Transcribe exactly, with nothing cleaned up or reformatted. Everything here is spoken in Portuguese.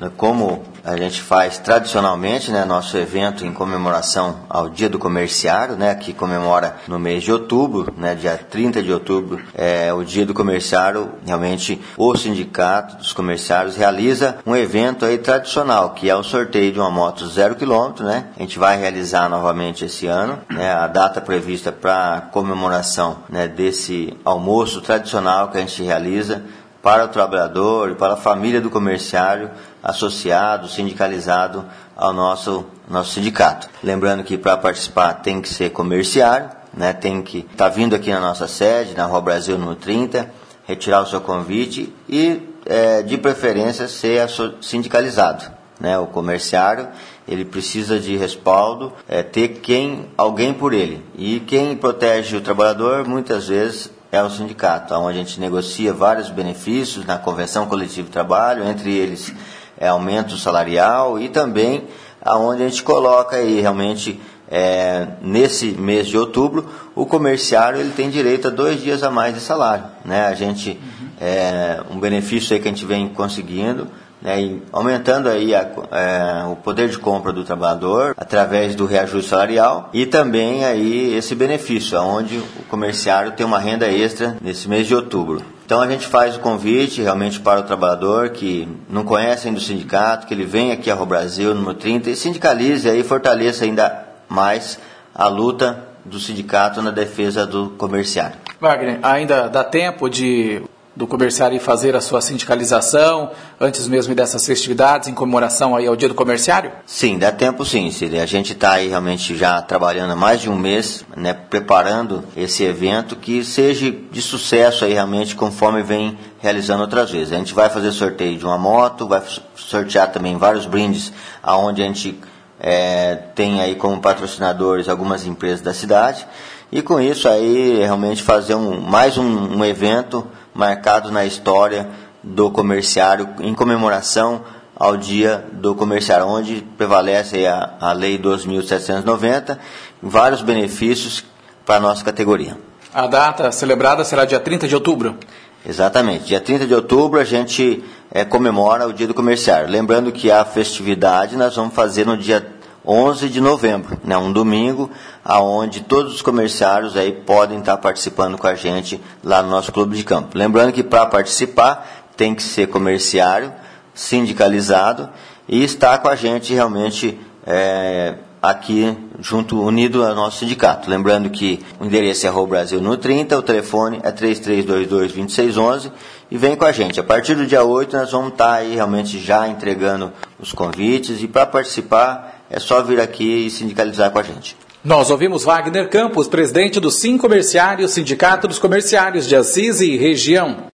como a gente faz tradicionalmente, né, nosso evento em comemoração ao Dia do Comerciário, né, que comemora no mês de outubro, né, dia trinta de outubro, é o Dia do Comerciário. Realmente o Sindicato dos Comerciários realiza um evento aí tradicional, que é o sorteio de uma moto zero quilômetro, né? A gente vai realizar novamente esse ano, né, a data prevista para comemoração, né, desse almoço tradicional que a gente realiza para o trabalhador e para a família do comerciário associado, sindicalizado ao nosso, nosso sindicato. Lembrando que para participar tem que ser comerciário, né, tem que estar tá vindo aqui na nossa sede, na Rua Brasil número trinta, retirar o seu convite e, é, de preferência, ser sindicalizado. Né, o comerciário, ele precisa de respaldo, é, ter quem, alguém por ele. E quem protege o trabalhador, muitas vezes, é o sindicato, onde a gente negocia vários benefícios na convenção coletiva de trabalho, entre eles é, aumento salarial e também aonde a gente coloca aí realmente, é, nesse mês de outubro, o comerciário ele tem direito a dois dias a mais de salário. Né? A gente, é, um benefício aí que a gente vem conseguindo, né, e aumentando aí a, é, o poder de compra do trabalhador através do reajuste salarial e também aí esse benefício, onde o comerciário tem uma renda extra nesse mês de outubro. Então a gente faz o convite realmente para o trabalhador que não conhece ainda o sindicato, que ele venha aqui à Rua Brasil número trinta e sindicalize aí, fortaleça ainda mais a luta do sindicato na defesa do comerciário. Wagner, ainda dá tempo de do comerciário fazer a sua sindicalização antes mesmo dessas festividades em comemoração aí ao Dia do Comerciário? Sim, dá tempo sim, Cid. A gente está aí realmente já trabalhando há mais de um mês, né, preparando esse evento que seja de sucesso aí realmente conforme vem realizando outras vezes. A gente vai fazer sorteio de uma moto, vai sortear também vários brindes aonde a gente é, tem aí como patrocinadores algumas empresas da cidade e com isso aí realmente fazer um, mais um, um evento marcado na história do comerciário em comemoração ao Dia do Comerciário, onde prevalece a, a Lei dois mil setecentos e noventa, vários benefícios para a nossa categoria. A data celebrada será dia trinta de outubro? Exatamente, dia trinta de outubro a gente é, comemora o Dia do Comerciário. Lembrando que a festividade nós vamos fazer no dia onze de novembro, né, um domingo, aonde todos os comerciários aí podem estar participando com a gente lá no nosso clube de campo. Lembrando que para participar tem que ser comerciário, sindicalizado e estar com a gente realmente é, aqui junto, unido ao nosso sindicato. Lembrando que o endereço é Rua Brasil no trinta, o telefone é três três dois dois, dois seis um um e vem com a gente. A partir do dia oito nós vamos estar aí realmente já entregando os convites e para participar é só vir aqui e sindicalizar com a gente. Nós ouvimos Wagner Campos, presidente do Sim Comerciário, Sindicato dos Comerciários de Assis e Região.